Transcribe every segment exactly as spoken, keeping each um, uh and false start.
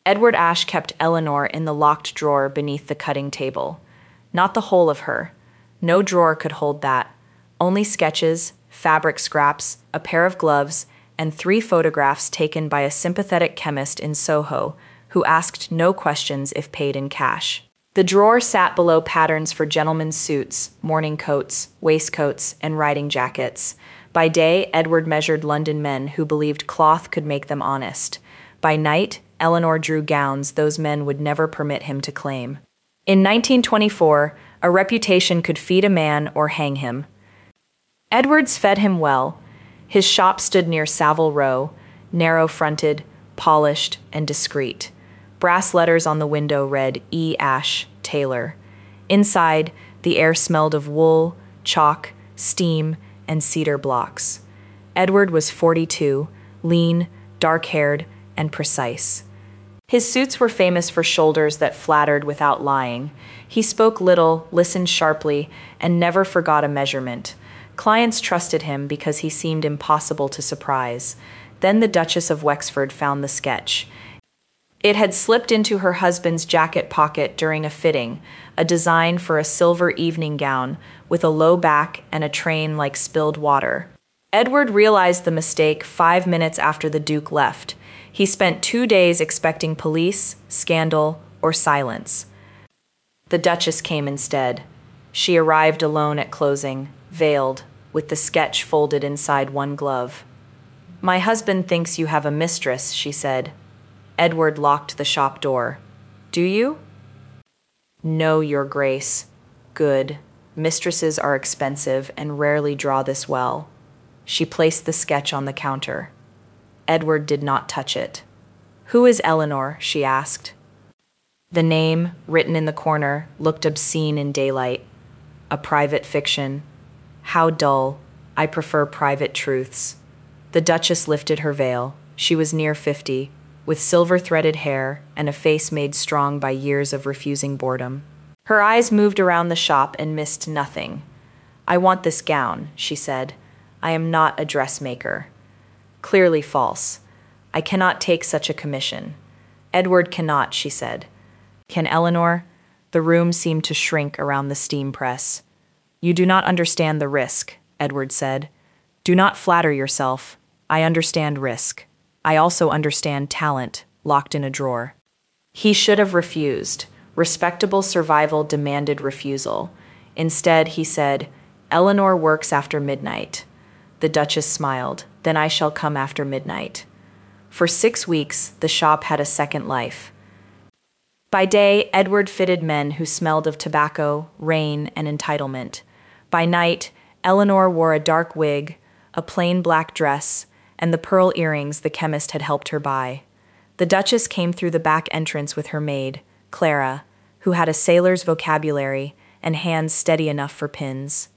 Edward Ashe kept Eleanor in the locked drawer beneath the cutting table. Not the whole of her. No drawer could hold that. Only sketches, fabric scraps, a pair of gloves, and three photographs taken by a sympathetic chemist in Soho who asked no questions if paid in cash. The drawer sat below patterns for gentlemen's suits, morning coats, waistcoats, and riding jackets. By day, Edward measured London men who believed cloth could make them honest. By night, Eleanor drew gowns those men would never permit him to claim. In nineteen twenty-four, a reputation could feed a man or hang him. Edwards fed him well. His shop stood near Savile Row, narrow-fronted, polished, and discreet. Brass letters on the window read E. Ashe, Tailor. Inside, the air smelled of wool, chalk, steam, and cedar blocks. Edward was forty-two, lean, dark-haired, and precise. His suits were famous for shoulders that flattered without lying. He spoke little, listened sharply, and never forgot a measurement. Clients trusted him because he seemed impossible to surprise. Then the Duchess of Wexford found the sketch. It had slipped into her husband's jacket pocket during a fitting, a design for a silver evening gown with a low back and a train like spilled water. Edward realized the mistake five minutes after the Duke left. He spent two days expecting police, scandal, or silence. The Duchess came instead. She arrived alone at closing, veiled, with the sketch folded inside one glove. "My husband thinks you have a mistress," she said. Edward locked the shop door. "Do you?" "No, Your Grace." "Good. Mistresses are expensive and rarely draw this well." She placed the sketch on the counter. Edward did not touch it. "Who is Eleanor?" she asked. The name, written in the corner, looked obscene in daylight. "A private fiction." "How dull. I prefer private truths." The Duchess lifted her veil. She was near fifty, with silver-threaded hair and a face made strong by years of refusing boredom. Her eyes moved around the shop and missed nothing. "I want this gown," she said. "I am not a dressmaker." Clearly false. "I cannot take such a commission." "Edward cannot," she said. "Can Eleanor?" The room seemed to shrink around the steam press. "You do not understand the risk," Edward said. "Do not flatter yourself. I understand risk. I also understand talent, locked in a drawer." He should have refused. Respectable survival demanded refusal. Instead, he said, "Eleanor works after midnight." The Duchess smiled. "Then I shall come after midnight." For six weeks, the shop had a second life. By day, Edward fitted men who smelled of tobacco, rain, and entitlement. By night, Eleanor wore a dark wig, a plain black dress, and the pearl earrings the chemist had helped her buy. The Duchess came through the back entrance with her maid, Clara, who had a sailor's vocabulary and hands steady enough for pins.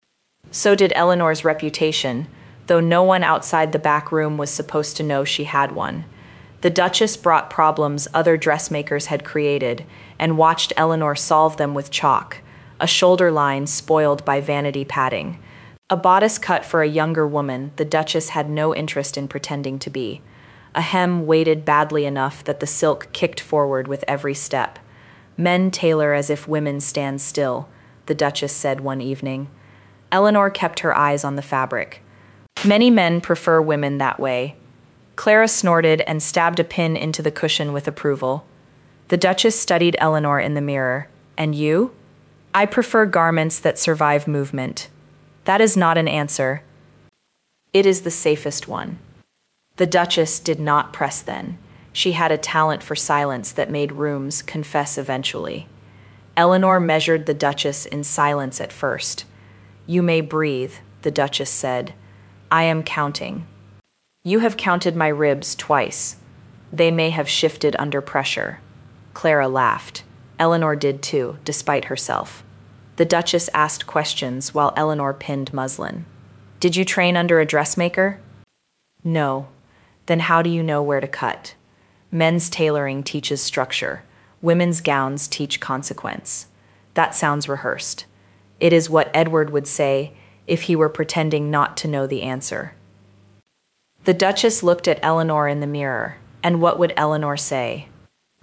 So did Eleanor's reputation, though no one outside the back room was supposed to know she had one. The Duchess brought problems other dressmakers had created and watched Eleanor solve them with chalk, a shoulder line spoiled by vanity padding. A bodice cut for a younger woman the Duchess had no interest in pretending to be. A hem weighted badly enough that the silk kicked forward with every step. "Men tailor as if women stand still," the Duchess said one evening. Eleanor kept her eyes on the fabric. "Many men prefer women that way." Clara snorted and stabbed a pin into the cushion with approval. The Duchess studied Eleanor in the mirror. "And you?" "I prefer garments that survive movement." "That is not an answer." "It is the safest one." The Duchess did not press then. She had a talent for silence that made rooms confess eventually. Eleanor measured the Duchess in silence at first. "You may breathe," the Duchess said. "I am counting." "You have counted my ribs twice. They may have shifted under pressure." Clara laughed. Eleanor did too, despite herself. The Duchess asked questions while Eleanor pinned muslin. "Did you train under a dressmaker?" "No." "Then how do you know where to cut?" "Men's tailoring teaches structure. Women's gowns teach consequence." "That sounds rehearsed." It is what Edward would say if he were pretending not to know the answer. The Duchess looked at Eleanor in the mirror, and what would Eleanor say?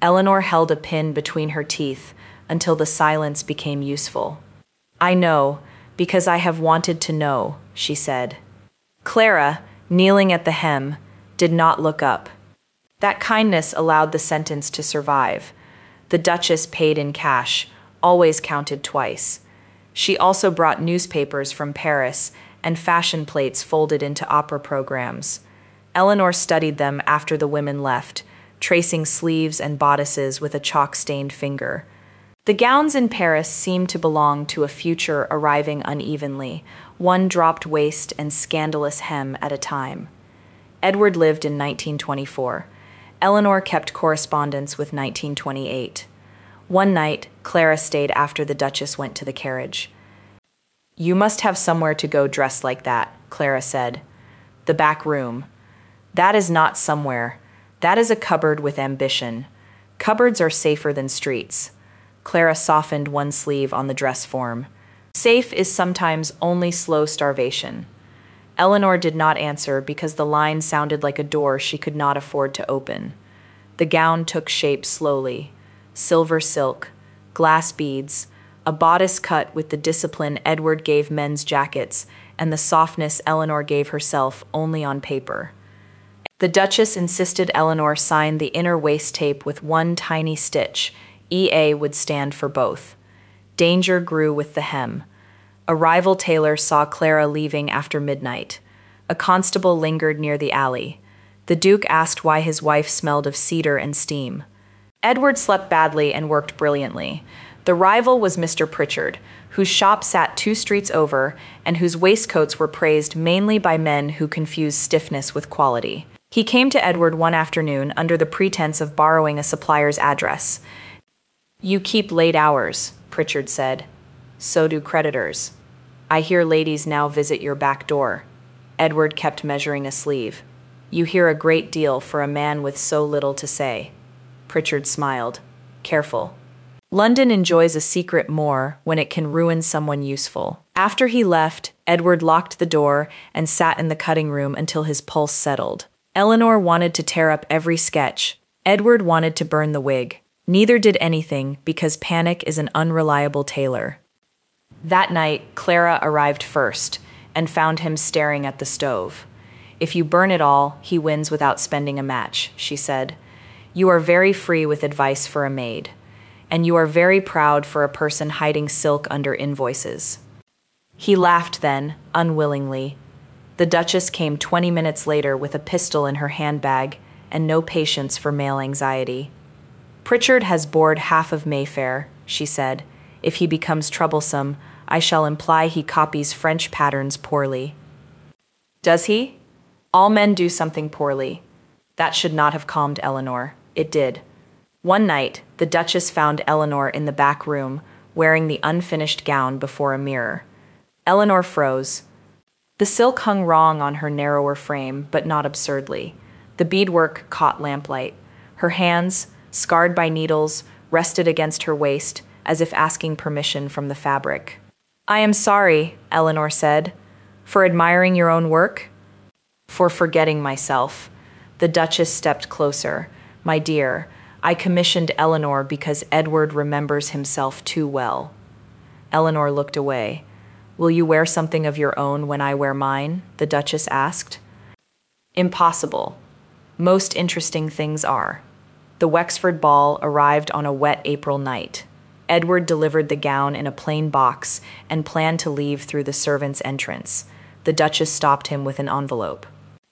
Eleanor held a pin between her teeth until the silence became useful. "I know, because I have wanted to know," she said. Clara, kneeling at the hem, did not look up. That kindness allowed the sentence to survive. The Duchess paid in cash, always counted twice. She also brought newspapers from Paris and fashion plates folded into opera programs. Eleanor studied them after the women left, tracing sleeves and bodices with a chalk-stained finger. The gowns in Paris seemed to belong to a future arriving unevenly, one dropped waist and scandalous hem at a time. Edward lived in nineteen twenty-four. Eleanor kept correspondence with nineteen twenty-eight. One night, Clara stayed after the Duchess went to the carriage. "You must have somewhere to go dressed like that," Clara said. "The back room." "That is not somewhere. That is a cupboard with ambition. Cupboards are safer than streets." Clara softened one sleeve on the dress form. "Safe is sometimes only slow starvation." Eleanor did not answer because the line sounded like a door she could not afford to open. The gown took shape slowly. Silver silk, glass beads, a bodice cut with the discipline Edward gave men's jackets, and the softness Eleanor gave herself only on paper. The Duchess insisted Eleanor sign the inner waist tape with one tiny stitch. E A would stand for both. Danger grew with the hem. A rival tailor saw Clara leaving after midnight. A constable lingered near the alley. The Duke asked why his wife smelled of cedar and steam. Edward slept badly and worked brilliantly. The rival was Mister Pritchard, whose shop sat two streets over and whose waistcoats were praised mainly by men who confused stiffness with quality. He came to Edward one afternoon under the pretense of borrowing a supplier's address. "You keep late hours," Pritchard said. "So do creditors. I hear ladies now visit your back door." Edward kept measuring a sleeve. "You hear a great deal for a man with so little to say." Pritchard smiled. "Careful. London enjoys a secret more when it can ruin someone useful." After he left, Edward locked the door and sat in the cutting room until his pulse settled. Eleanor wanted to tear up every sketch. Edward wanted to burn the wig. Neither did anything because panic is an unreliable tailor. That night, Clara arrived first and found him staring at the stove. "If you burn it all, he wins without spending a match," she said. "You are very free with advice for a maid, and you are very proud for a person hiding silk under invoices." He laughed then, unwillingly. The Duchess came twenty minutes later with a pistol in her handbag and no patience for male anxiety. "Pritchard has bored half of Mayfair," she said. "If he becomes troublesome, I shall imply he copies French patterns poorly." "Does he? All men do something poorly." That should not have calmed Eleanor. It did. One night, the Duchess found Eleanor in the back room, wearing the unfinished gown before a mirror. Eleanor froze. The silk hung wrong on her narrower frame, but not absurdly. The beadwork caught lamplight. Her hands, scarred by needles, rested against her waist, as if asking permission from the fabric. "I am sorry," Eleanor said. "For admiring your own work?" "For forgetting myself." The Duchess stepped closer. "My dear, I commissioned Eleanor because Edward remembers himself too well." Eleanor looked away. "Will you wear something of your own when I wear mine?" the Duchess asked. "Impossible. Most interesting things are." The Wexford ball arrived on a wet April night. Edward delivered the gown in a plain box and planned to leave through the servants' entrance. The Duchess stopped him with an envelope.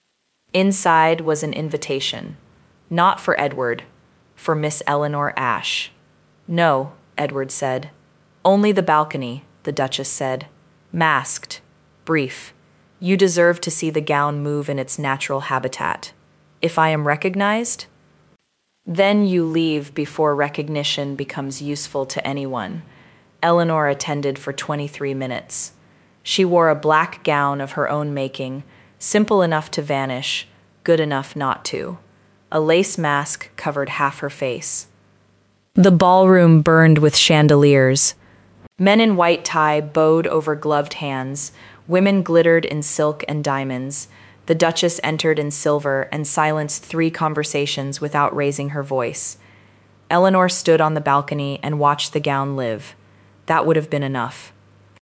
Inside was an invitation. Not for Edward, for Miss Eleanor Ashe. "No," Edward said. "Only the balcony," the Duchess said. "Masked. Brief. You deserve to see the gown move in its natural habitat. If I am recognized?" "Then you leave before recognition becomes useful to anyone." Eleanor attended for twenty-three minutes. She wore a black gown of her own making, simple enough to vanish, good enough not to. A lace mask covered half her face. The ballroom burned with chandeliers. Men in white tie bowed over gloved hands. Women glittered in silk and diamonds. The Duchess entered in silver and silenced three conversations without raising her voice. Eleanor stood on the balcony and watched the gown live. That would have been enough.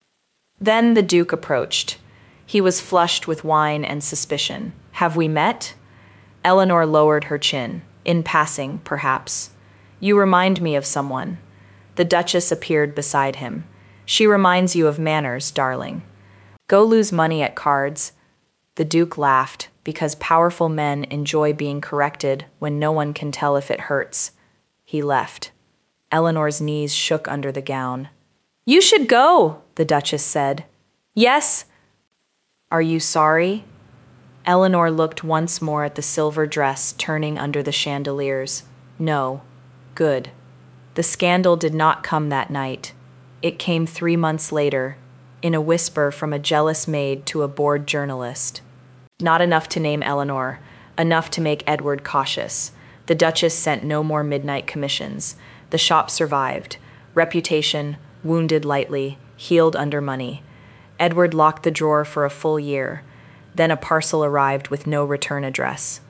Then the Duke approached. He was flushed with wine and suspicion. "Have we met?" Eleanor lowered her chin. "In passing, perhaps. You remind me of someone." The Duchess appeared beside him. "She reminds you of manners, darling. Go lose money at cards." The Duke laughed, because powerful men enjoy being corrected when no one can tell if it hurts. He left. Eleanor's knees shook under the gown. "You should go," the Duchess said. "Yes." "Are you sorry?" Eleanor looked once more at the silver dress turning under the chandeliers. "No." "Good." The scandal did not come that night. It came three months later, in a whisper from a jealous maid to a bored journalist. Not enough to name Eleanor, enough to make Edward cautious. The Duchess sent no more midnight commissions. The shop survived. Reputation, wounded lightly, healed under money. Edward locked the drawer for a full year. Then a parcel arrived with no return address.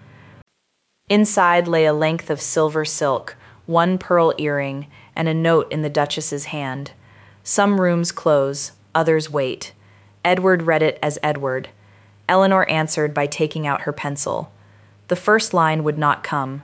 Inside lay a length of silver silk, one pearl earring, and a note in the Duchess's hand. Some rooms close, others wait. Edward read it as Edward. Eleanor answered by taking out her pencil. The first line would not come.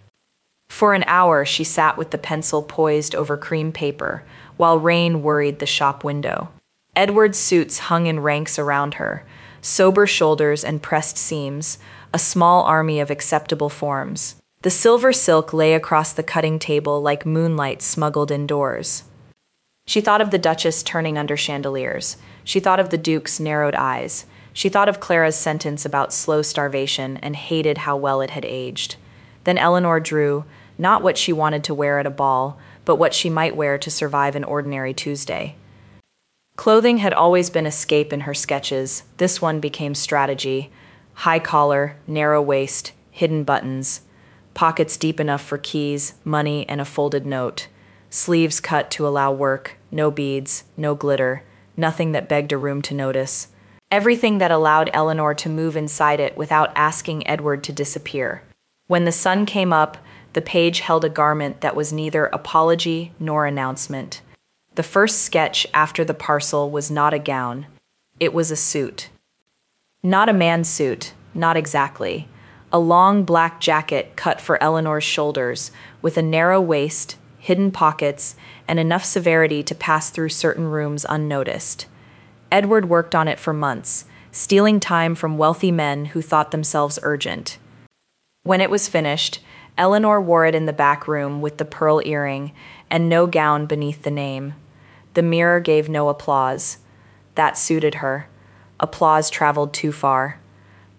For an hour she sat with the pencil poised over cream paper, while rain worried the shop window. Edward's suits hung in ranks around her, sober shoulders and pressed seams, a small army of acceptable forms. The silver silk lay across the cutting table like moonlight smuggled indoors. She thought of the Duchess turning under chandeliers. She thought of the Duke's narrowed eyes. She thought of Clara's sentence about slow starvation and hated how well it had aged. Then Eleanor drew, not what she wanted to wear at a ball, but what she might wear to survive an ordinary Tuesday. Clothing had always been escape in her sketches. This one became strategy. High collar, narrow waist, hidden buttons. Pockets deep enough for keys, money, and a folded note. Sleeves cut to allow work, no beads, no glitter, nothing that begged a room to notice. Everything that allowed Eleanor to move inside it without asking Edward to disappear. When the sun came up, the page held a garment that was neither apology nor announcement. The first sketch after the parcel was not a gown. It was a suit. Not a man's suit, not exactly. A long black jacket cut for Eleanor's shoulders, with a narrow waist, hidden pockets, and enough severity to pass through certain rooms unnoticed. Edward worked on it for months, stealing time from wealthy men who thought themselves urgent. When it was finished, Eleanor wore it in the back room with the pearl earring and no gown beneath the name. The mirror gave no applause. That suited her. Applause traveled too far.